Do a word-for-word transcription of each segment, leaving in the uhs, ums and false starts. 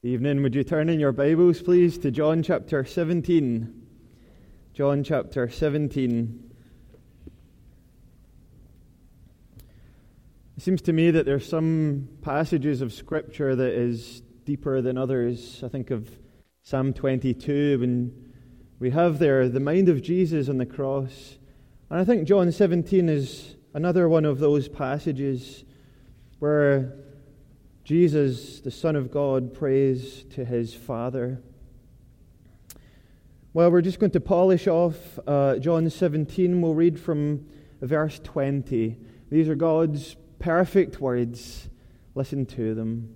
Evening, would you turn in your Bibles, please, to John chapter seventeen. John chapter seventeen. It seems to me that there's some passages of Scripture that is deeper than others. I think of Psalm twenty-two, when we have there the mind of Jesus on the cross. And I think John seventeen is another one of those passages where Jesus, the Son of God, prays to his Father. Well, we're just going to polish off uh, John seventeen. We'll read from verse twenty. These are God's perfect words. Listen to them.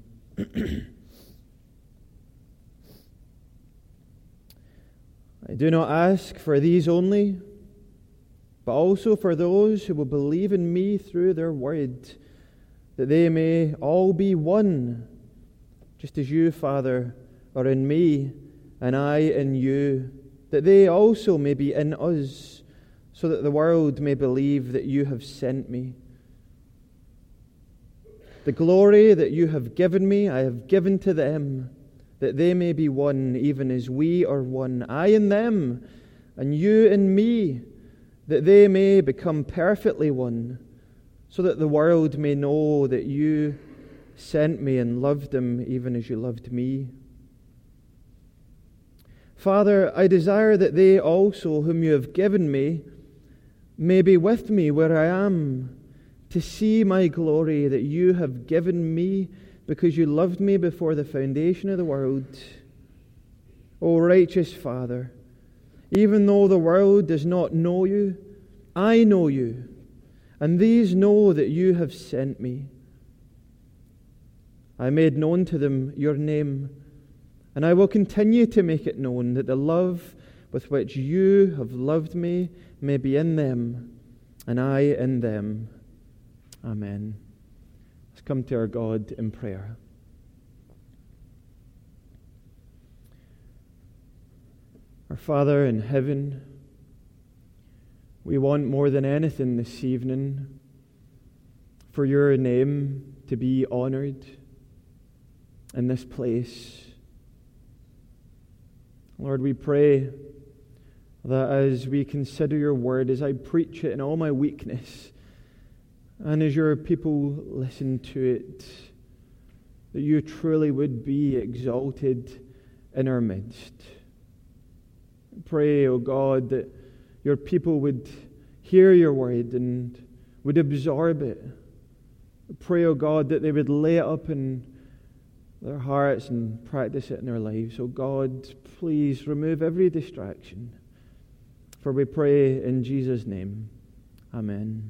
I do not ask for these only, but also for those who will believe in me through their word, that they may all be one, just as you, Father, are in me, and I in you, that they also may be in us, so that the world may believe that you have sent me. The glory that you have given me, I have given to them, that they may be one, even as we are one, I in them, and you in me, that they may become perfectly one, so that the world may know that you sent me and loved them even as you loved me. Father, I desire that they also, whom you have given me, may be with me where I am, to see my glory that you have given me because you loved me before the foundation of the world. O righteous Father, even though the world does not know you, I know you, and these know that you have sent me. I made known to them your name, and I will continue to make it known, that the love with which you have loved me may be in them, and I in them. Amen. Let's come to our God in prayer. Our Father in heaven, we want more than anything this evening for your name to be honored in this place. Lord, we pray that as we consider your word, as I preach it in all my weakness, and as your people listen to it, that you truly would be exalted in our midst. Pray, O God, that your people would hear your word and would absorb it. Pray, O God, that they would lay it up in their hearts and practice it in their lives. O God, please remove every distraction. For we pray in Jesus' name. Amen.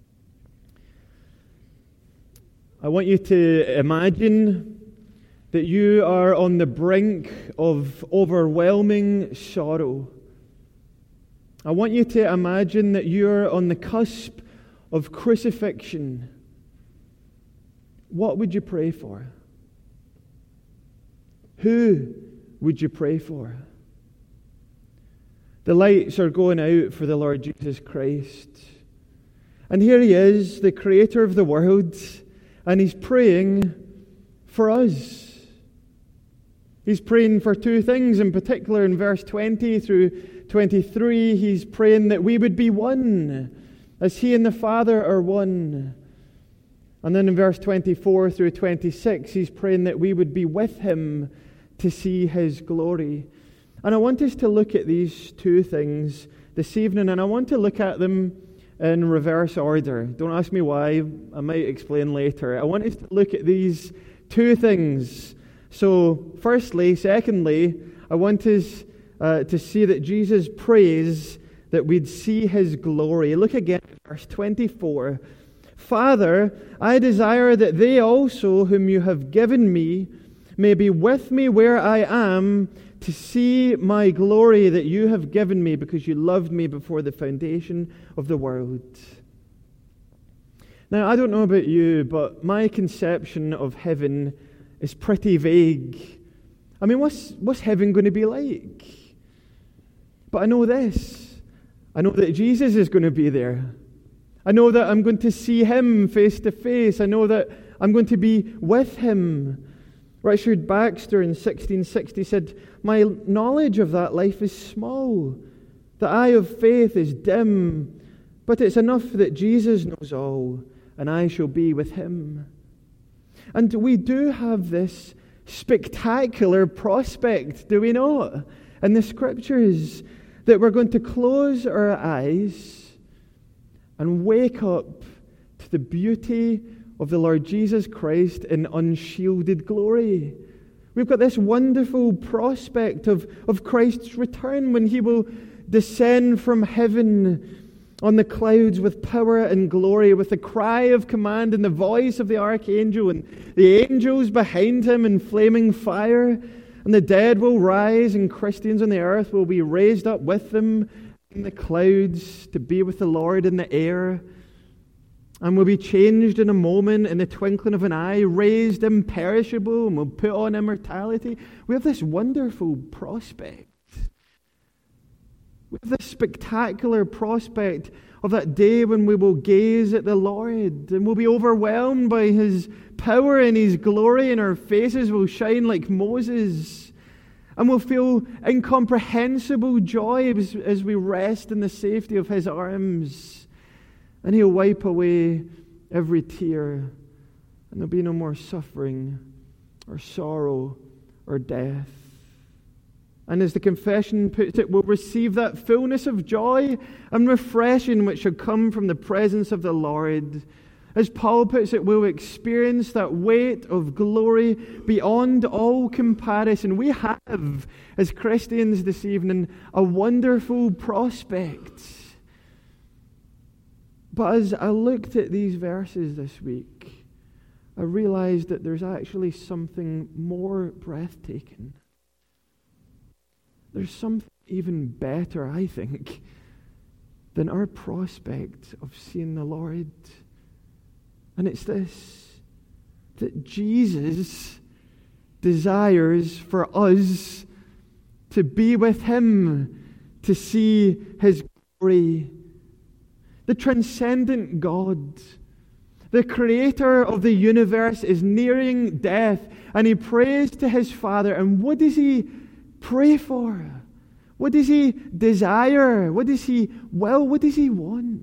I want you to imagine that you are on the brink of overwhelming sorrow. I want you to imagine that you're on the cusp of crucifixion. What would you pray for? Who would you pray for? The lights are going out for the Lord Jesus Christ. And here he is, the creator of the world, and he's praying for us. He's praying for two things in particular. In verse twenty through twenty-three, he's praying that we would be one, as he and the Father are one. And then in verse twenty-four through twenty-six, he's praying that we would be with him to see his glory. And I want us to look at these two things this evening, and I want to look at them in reverse order. Don't ask me why. I might explain later. I want us to look at these two things. So, firstly, secondly, I want us uh, to see that Jesus prays that we'd see his glory. Look again at verse twenty-four. Father, I desire that they also, whom you have given me, may be with me where I am, to see my glory that you have given me because you loved me before the foundation of the world. Now, I don't know about you, but my conception of heaven is pretty vague. I mean, what's, what's heaven going to be like? But I know this. I know that Jesus is going to be there. I know that I'm going to see him face to face. I know that I'm going to be with him. Richard Baxter in sixteen sixty said, "My knowledge of that life is small. The eye of faith is dim, but it's enough that Jesus knows all, and I shall be with him." And we do have this spectacular prospect, do we not, in the Scriptures, that we're going to close our eyes and wake up to the beauty of the Lord Jesus Christ in unshielded glory. We've got this wonderful prospect of, of Christ's return, when he will descend from heaven on the clouds with power and glory, with the cry of command and the voice of the archangel, and the angels behind him in flaming fire. And the dead will rise, and Christians on the earth will be raised up with them in the clouds to be with the Lord in the air. And will be changed in a moment, in the twinkling of an eye, raised imperishable, and will put on immortality. We have this wonderful prospect. We have this spectacular prospect of that day when we will gaze at the Lord and we'll be overwhelmed by his power and his glory, and our faces will shine like Moses. And we'll feel incomprehensible joy as, as we rest in the safety of his arms. And he'll wipe away every tear, and there'll be no more suffering or sorrow or death. And as the confession puts it, we'll receive that fullness of joy and refreshing which shall come from the presence of the Lord. As Paul puts it, we'll experience that weight of glory beyond all comparison. We have, as Christians this evening, a wonderful prospect. But as I looked at these verses this week, I realized that there's actually something more breathtaking. There's something even better, I think, than our prospect of seeing the Lord. And it's this, that Jesus desires for us to be with him, to see his glory. The transcendent God, the creator of the universe, is nearing death, and he prays to his Father. And what does he pray for? What does he desire? What does he will? What does he want?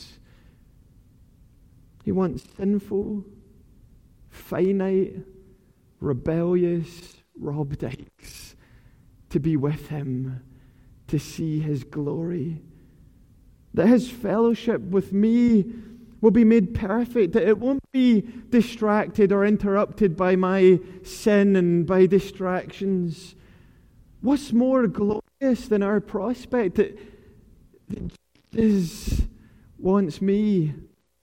He wants sinful, finite, rebellious Rob Dykes to be with him, to see his glory. That his fellowship with me will be made perfect, that it won't be distracted or interrupted by my sin and by distractions. What's more glorious than our prospect that, that Jesus wants me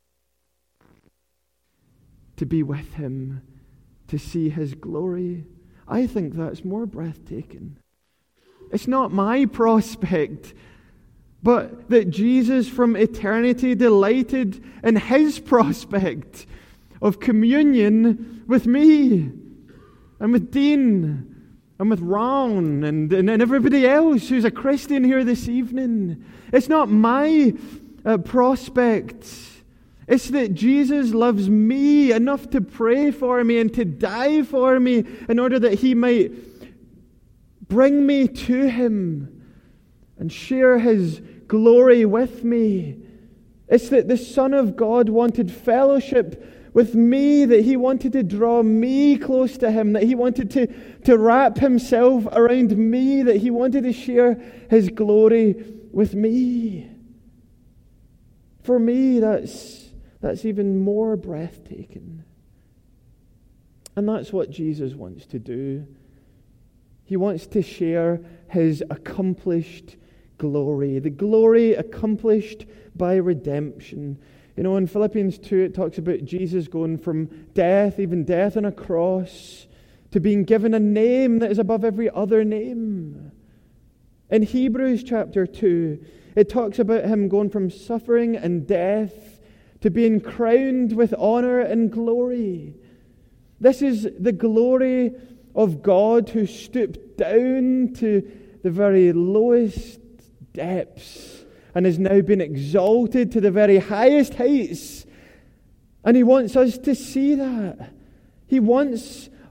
to be with him, to see his glory? I think that's more breathtaking. It's not my prospect, but that Jesus from eternity delighted in his prospect of communion with me and with Dean and with Ron and, and, and everybody else who's a Christian here this evening. It's not my uh, prospect. It's that Jesus loves me enough to pray for me and to die for me in order that he might bring me to him and share his glory with me. It's that the Son of God wanted fellowship with me, that he wanted to draw me close to him, that he wanted to, to wrap himself around me, that he wanted to share his glory with me. For me, that's, that's even more breathtaking. And that's what Jesus wants to do. He wants to share his accomplished glory, the glory accomplished by redemption. You know, in Philippians two, it talks about Jesus going from death, even death on a cross, to being given a name that is above every other name. In Hebrews chapter two, it talks about him going from suffering and death to being crowned with honor and glory. This is the glory of God who stooped down to the very lowest depths and has now been exalted to the very highest heights. And he wants us to see that. He wants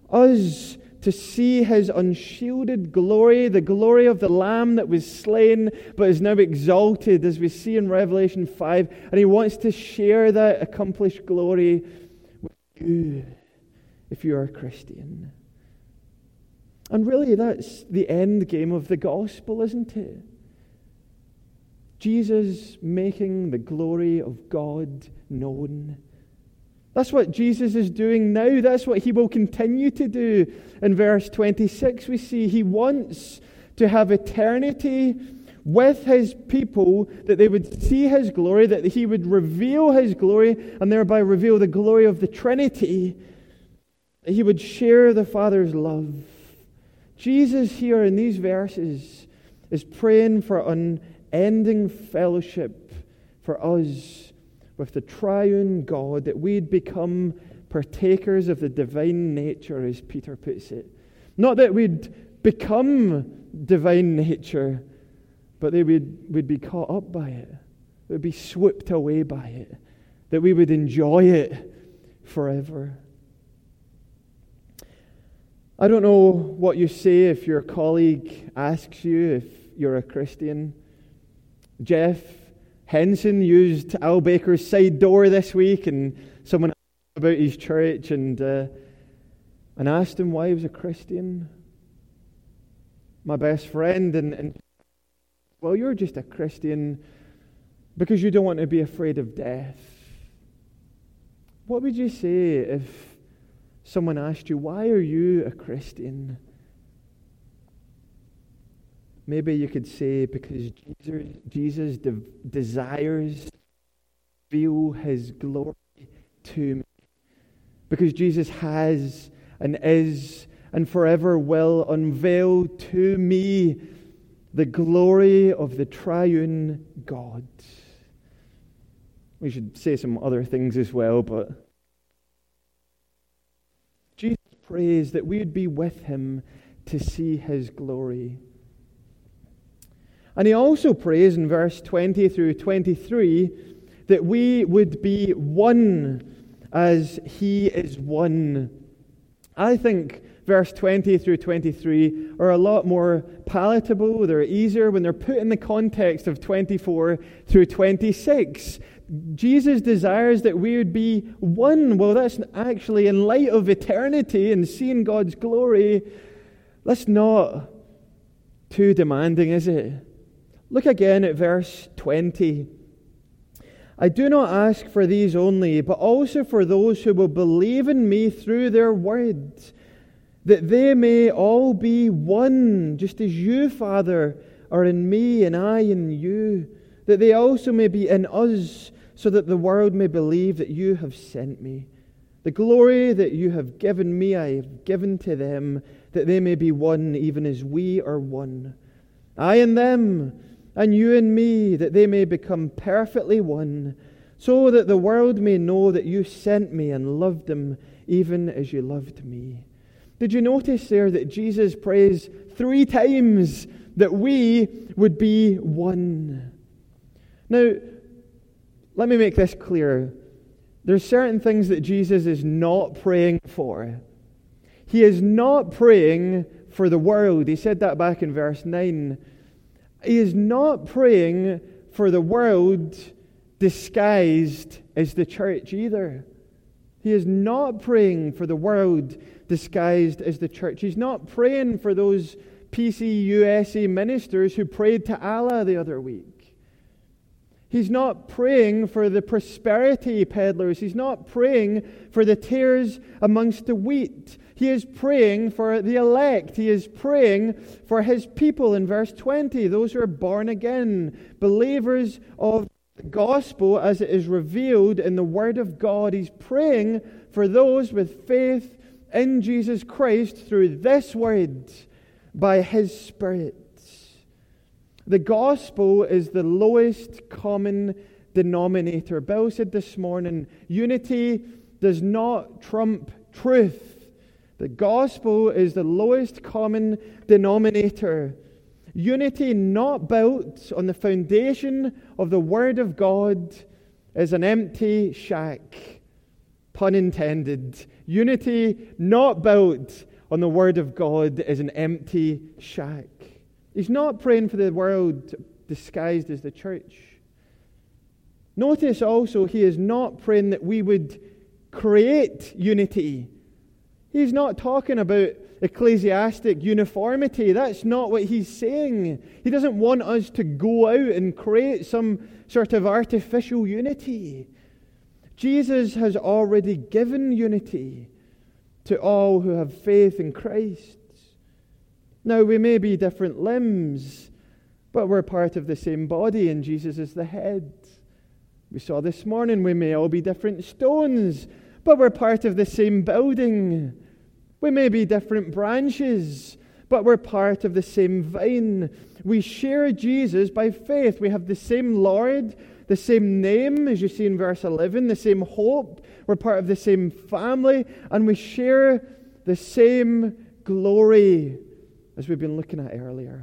us to see his unshielded glory, the glory of the Lamb that was slain but is now exalted, as we see in Revelation five. And he wants to share that accomplished glory with you, if you are a Christian. And really, that's the end game of the gospel, isn't it? Jesus making the glory of God known. That's what Jesus is doing now. That's what he will continue to do. In verse twenty-six, we see he wants to have eternity with his people, that they would see his glory, that he would reveal his glory, and thereby reveal the glory of the Trinity, that he would share the Father's love. Jesus here in these verses is praying for unending fellowship for us with the triune God, that we'd become partakers of the divine nature, as Peter puts it. Not that we'd become divine nature, but that we'd, we'd be caught up by it, we'd be swooped away by it, that we would enjoy it forever. I don't know what you say if your colleague asks you if you're a Christian. Jeff Henson used Al Baker's side door this week, and someone asked about his church and uh, and asked him why he was a Christian. My best friend, and, and well, you're just a Christian because you don't want to be afraid of death. What would you say if someone asked you, why are you a Christian? Maybe you could say, because Jesus, Jesus de- desires to reveal his glory to me. Because Jesus has and is and forever will unveil to me the glory of the triune God. We should say some other things as well, but Jesus prays that we would be with him to see his glory. And he also prays in verse twenty through twenty-three that we would be one as he is one. I think verse twenty through twenty-three are a lot more palatable, they're easier when they're put in the context of twenty-four through twenty-six. Jesus desires that we would be one. Well, that's actually in light of eternity and seeing God's glory. That's not too demanding, is it? Look again at verse twenty. I do not ask for these only, but also for those who will believe in me through their word, that they may all be one, just as you, Father, are in me and I in you, that they also may be in us, so that the world may believe that you have sent me. The glory that you have given me, I have given to them, that they may be one, even as we are one. I and them, and you and me, that they may become perfectly one, so that the world may know that you sent me and loved them, even as you loved me. Did you notice there that Jesus prays three times that we would be one? Now, let me make this clear. There's certain things that Jesus is not praying for. He is not praying for the world. He said that back in verse nine. He is not praying for the world disguised as the church either. He is not praying for the world disguised as the church. He's not praying for those P C U S A ministers who prayed to Allah the other week. He's not praying for the prosperity peddlers. He's not praying for the tares amongst the wheat. He is praying for the elect. He is praying for his people in verse twenty, those who are born again, believers of the gospel as it is revealed in the Word of God. He's praying for those with faith in Jesus Christ through this Word by his Spirit. The gospel is the lowest common denominator. Bill said this morning, unity does not trump truth. The gospel is the lowest common denominator. Unity not built on the foundation of the Word of God is an empty shack. pun intended. Unity not built on the Word of God is an empty shack. He's not praying for the world disguised as the church. Notice also, he is not praying that we would create unity. He's not talking about ecclesiastic uniformity. That's not what he's saying. He doesn't want us to go out and create some sort of artificial unity. Jesus has already given unity to all who have faith in Christ. Now, we may be different limbs, but we're part of the same body, and Jesus is the head. We saw this morning we may all be different stones, but we're part of the same building. We may be different branches, but we're part of the same vine. We share Jesus by faith. We have the same Lord, the same name, as you see in verse eleven, the same hope. We're part of the same family, and we share the same glory, as we've been looking at earlier.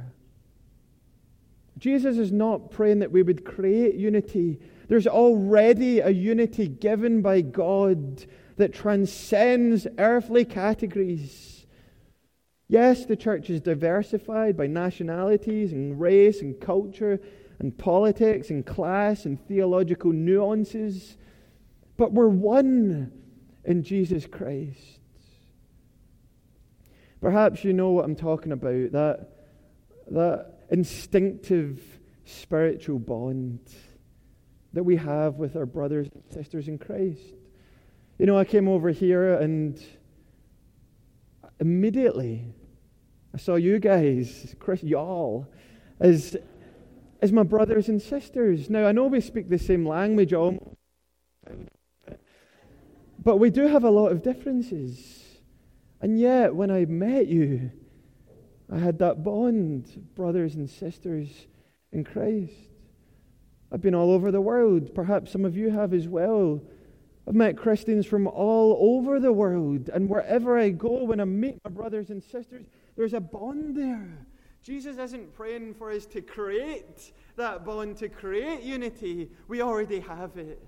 Jesus is not praying that we would create unity. There's already a unity given by God that transcends earthly categories. Yes, the church is diversified by nationalities and race and culture and politics and class and theological nuances, but we're one in Jesus Christ. Perhaps you know what I'm talking about, that, that instinctive spiritual bond that we have with our brothers and sisters in Christ. You know, I came over here and immediately I saw you guys, Chris, y'all, as, as my brothers and sisters. Now, I know we speak the same language, all, but we do have a lot of differences. And yet, when I met you, I had that bond, brothers and sisters in Christ. I've been all over the world. Perhaps some of you have as well. I've met Christians from all over the world. And wherever I go, when I meet my brothers and sisters, there's a bond there. Jesus isn't praying for us to create that bond, to create unity. We already have it.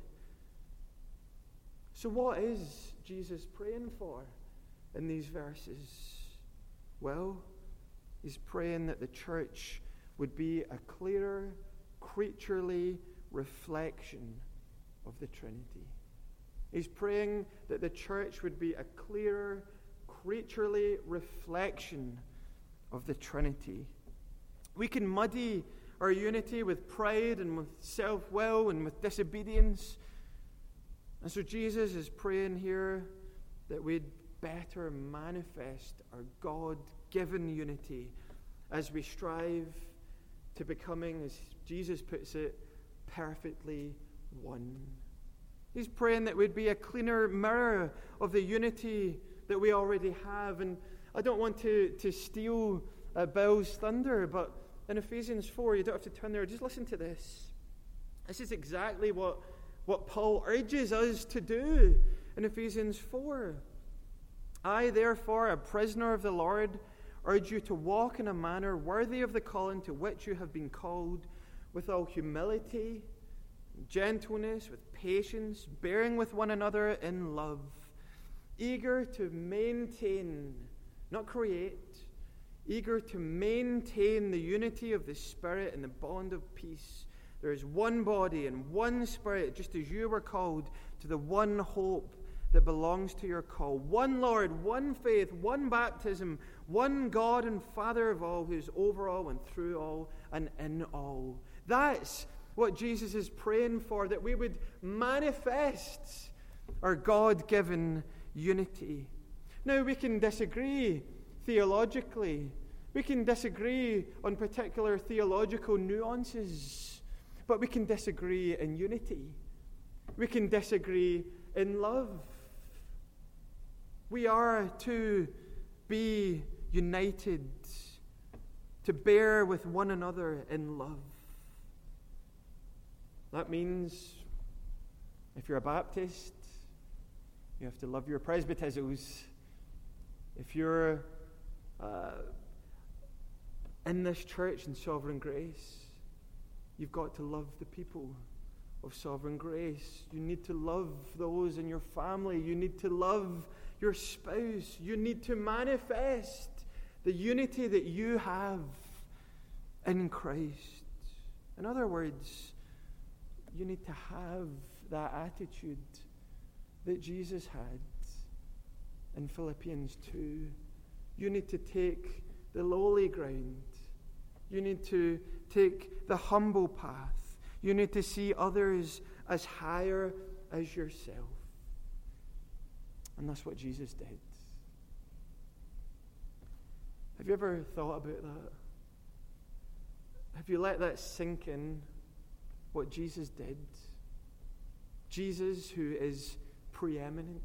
So what is Jesus praying for in these verses? Well, he's praying that the church would be a clearer, creaturely reflection of the Trinity. He's praying that the church would be a clearer, creaturely reflection of the Trinity. We can muddy our unity with pride and with self-will and with disobedience. And so Jesus is praying here that we'd better manifest our God-given unity as we strive to becoming, as Jesus puts it, perfectly one. He's praying that we'd be a cleaner mirror of the unity that we already have. And I don't want to, to steal uh, Bill's thunder, but in Ephesians four, you don't have to turn there, just listen to this. This is exactly what, what Paul urges us to do in Ephesians four. I, therefore, a prisoner of the Lord, urge you to walk in a manner worthy of the calling to which you have been called, with all humility, gentleness, with patience, bearing with one another in love, eager to maintain, not create, eager to maintain the unity of the Spirit and the bond of peace. There is one body and one Spirit, just as you were called to the one hope that belongs to your call. One Lord, one faith, one baptism, one God and Father of all, who is over all and through all and in all. That's what Jesus is praying for, that we would manifest our God-given unity. Now, we can disagree theologically. We can disagree on particular theological nuances, but we can disagree in unity. We can disagree in love. We are to be united, to bear with one another in love. That means if you're a Baptist, you have to love your presbyters. If you're uh, in this church in Sovereign Grace, you've got to love the people of sovereign grace. You need to love those in your family. You need to love your spouse. You need to manifest the unity that you have in Christ. In other words, you need to have that attitude that Jesus had in Philippians two. You need to take the lowly ground. You need to take the humble path. You need to see others as higher as yourself. And that's what Jesus did. Have you ever thought about that? Have you let that sink in, what Jesus did? Jesus, who is preeminent.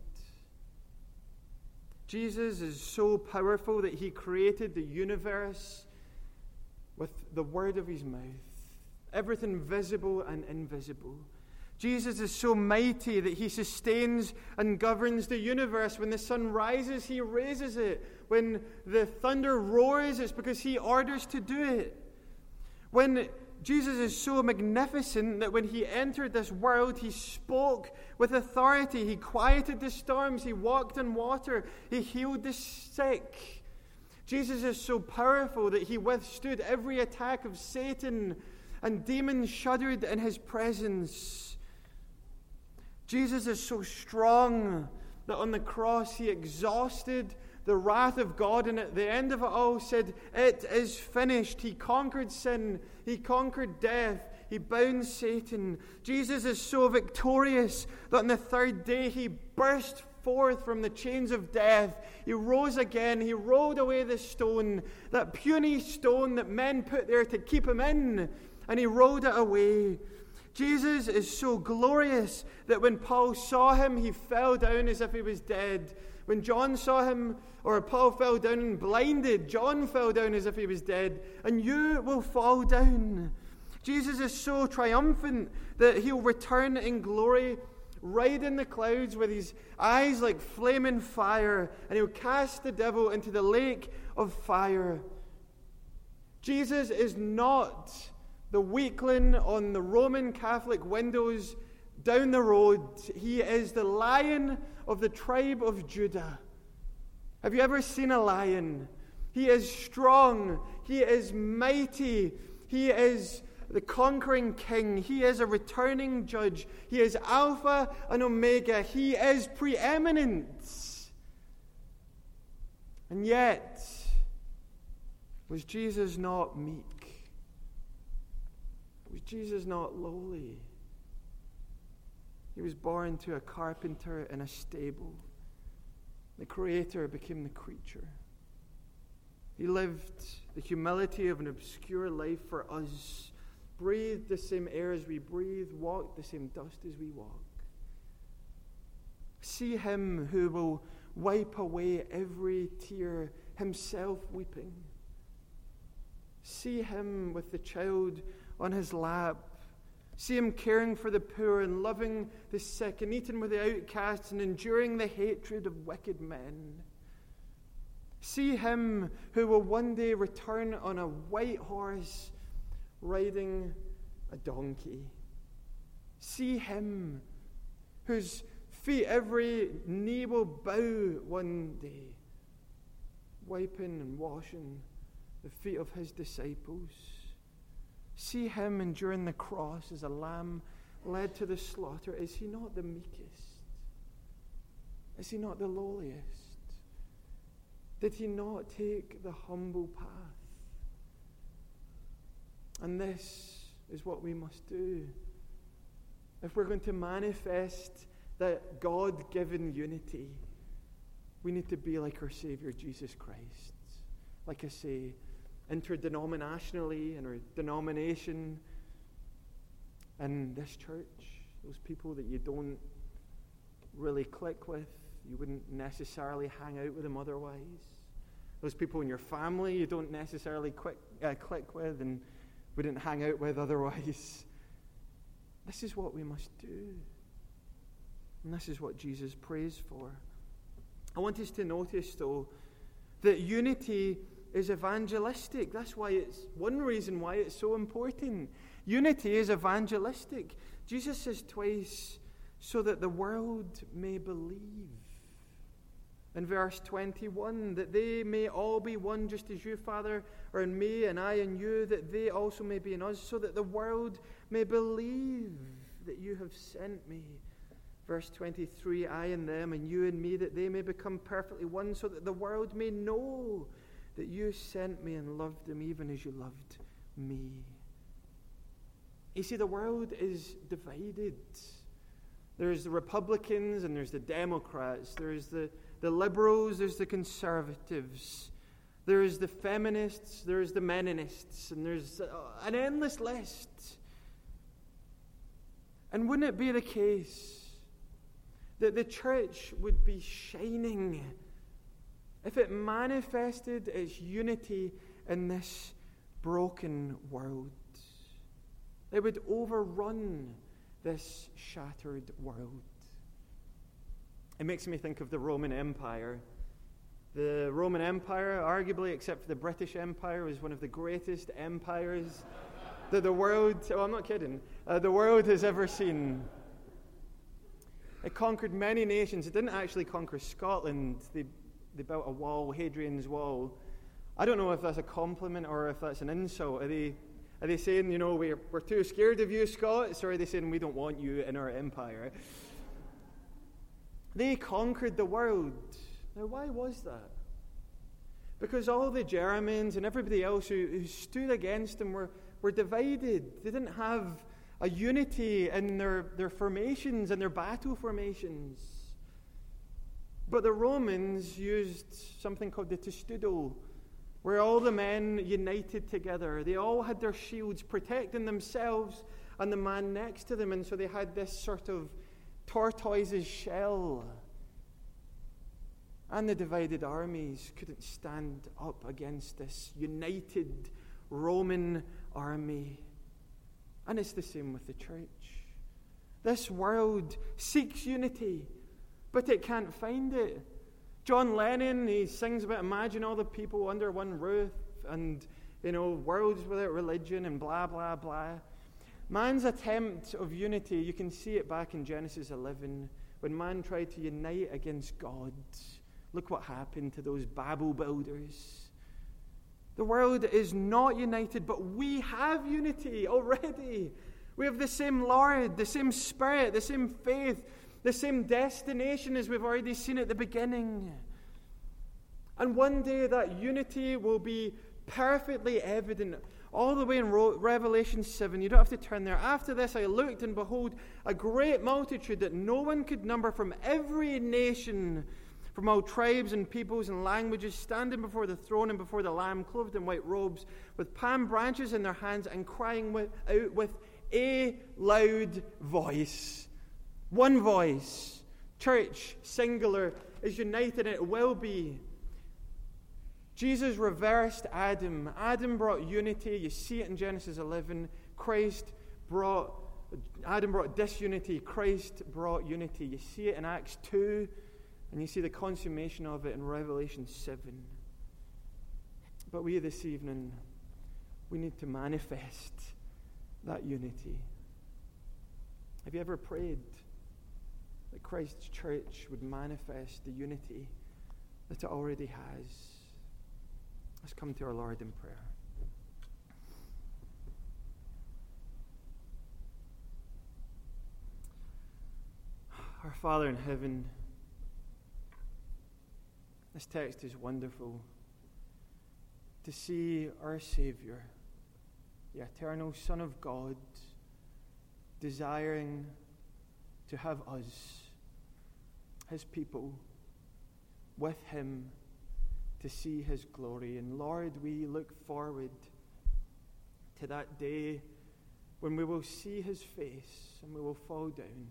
Jesus is so powerful that he created the universe with the word of his mouth. Everything visible and invisible. Jesus is so mighty that he sustains and governs the universe. When the sun rises, he raises it. When the thunder roars, it's because he orders to do it. When Jesus is so magnificent that when he entered this world, he spoke with authority. He quieted the storms. He walked on water. He healed the sick. Jesus is so powerful that he withstood every attack of Satan, and demons shuddered in his presence. Jesus is so strong that on the cross he exhausted the wrath of God, and at the end of it all said, "It is finished." He conquered sin. He conquered death. He bound Satan. Jesus is so victorious that on the third day he burst forth from the chains of death. He rose again. He rolled away the stone, that puny stone that men put there to keep him in, and he rolled it away. Jesus is so glorious that when Paul saw him, he fell down as if he was dead. When John saw him, or Paul fell down and blinded, John fell down as if he was dead, and you will fall down. Jesus is so triumphant that he'll return in glory, ride in the clouds with his eyes like flaming fire, and he'll cast the devil into the lake of fire. Jesus is not the weakling on the Roman Catholic windows down the road. He is the Lion of the tribe of Judah. Have you ever seen a lion? He is strong. He is mighty. He is the conquering king. He is a returning judge. He is Alpha and Omega. He is preeminent. And yet, was Jesus not meek? Was Jesus not lowly? He was born to a carpenter in a stable. The Creator became the creature. He lived the humility of an obscure life for us, breathed the same air as we breathe, walked the same dust as we walk. See him who will wipe away every tear, himself weeping. See him with the child on his lap. See him caring for the poor and loving the sick and eating with the outcasts and enduring the hatred of wicked men. See him who will one day return on a white horse riding a donkey. See him whose feet every knee will bow one day, wiping and washing the feet of his disciples. See him enduring the cross as a lamb led to the slaughter. Is he not the meekest? Is he not the lowliest? Did he not take the humble path? And this is what we must do. If we're going to manifest that God-given unity, we need to be like our Savior, Jesus Christ. Like I say, interdenominationally in our denomination, in this church, those people that you don't really click with, you wouldn't necessarily hang out with them otherwise. Those people in your family you don't necessarily quick, uh, click with and wouldn't hang out with otherwise. This is what we must do. And this is what Jesus prays for. I want us to notice, though, that unity is evangelistic. That's why it's one reason why it's so important. Unity is evangelistic. Jesus says twice, so that the world may believe. In verse twenty-one, that they may all be one, just as you, Father, are in me, and I in you, that they also may be in us, so that the world may believe that you have sent me. Verse twenty-three, I in them, and you in me, that they may become perfectly one, so that the world may know that you sent me and loved them even as you loved me. You see, the world is divided. There's the Republicans and there's the Democrats. There's the, the liberals, there's the conservatives. There's the feminists, there's the Mennonists, and there's an endless list. And wouldn't it be the case that the church would be shining if it manifested its unity in this broken world? It would overrun this shattered world. It makes me think of the Roman Empire. The Roman Empire, arguably, except for the British Empire, was one of the greatest empires that the world, oh, I'm not kidding, uh, the world has ever seen. It conquered many nations. It didn't actually conquer Scotland. They, they built a wall, Hadrian's Wall. I don't know if that's a compliment or if that's an insult. Are they, are they saying, you know, we're, we're too scared of you, Scots, or are they saying we don't want you in our empire? They conquered the world. Now, why was that? Because all the Germans and everybody else who, who stood against them were, were divided. They didn't have a unity in their, their formations and their battle formations. But the Romans used something called the testudo, where all the men united together. They all had their shields protecting themselves and the man next to them, and so they had this sort of tortoise's shell. And the divided armies couldn't stand up against this united Roman army. And it's the same with the church. This world seeks unity, but it can't find it. John Lennon, he sings about imagine all the people under one roof and, you know, worlds without religion and blah, blah, blah. Man's attempt of unity, you can see it back in Genesis eleven, when man tried to unite against God. Look what happened to those Babel builders. The world is not united, but we have unity already. We have the same Lord, the same Spirit, the same faith, the same destination as we've already seen at the beginning. And one day that unity will be perfectly evident all the way in Revelation seven. You don't have to turn there. After this I looked, and behold, a great multitude that no one could number from every nation, from all tribes and peoples and languages, standing before the throne and before the Lamb, clothed in white robes, with palm branches in their hands, and crying with, out with a loud voice. One voice. Church, singular, is united, and it will be. Jesus reversed Adam. Adam brought unity. You see it in Genesis eleven. Christ brought, Adam brought disunity. Christ brought unity. You see it in Acts two. And you see the consummation of it in Revelation seven. But we this evening, we need to manifest that unity. Have you ever prayed that Christ's church would manifest the unity that it already has? Let's come to our Lord in prayer. Our Father in heaven, this text is wonderful. To see our Savior, the eternal Son of God, desiring to have us, His people, with Him to see His glory. And Lord, we look forward to that day when we will see His face and we will fall down.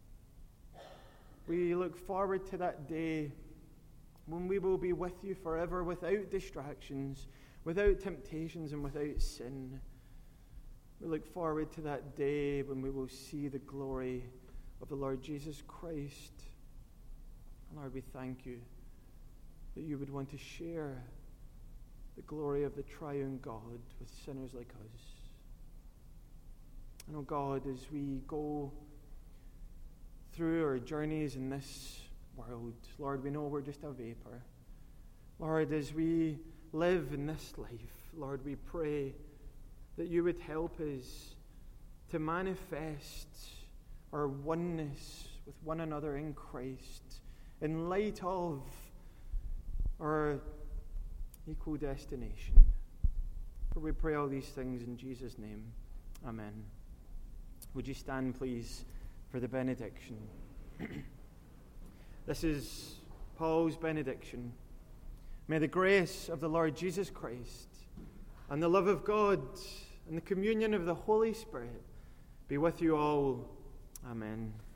We look forward to that day when we will be with you forever, without distractions, without temptations, and without sin. We look forward to that day when we will see the glory of the Lord Jesus Christ. And Lord, we thank you that you would want to share the glory of the triune God with sinners like us. And oh God, as we go through our journeys in this world, Lord, we know we're just a vapor. Lord, as we live in this life, Lord, we pray that you would help us to manifest our oneness with one another in Christ in light of our equal destination. For we pray all these things in Jesus' name. Amen. Would you stand, please, for the benediction? This is Paul's benediction. May the grace of the Lord Jesus Christ and the love of God and the communion of the Holy Spirit be with you all. Amen.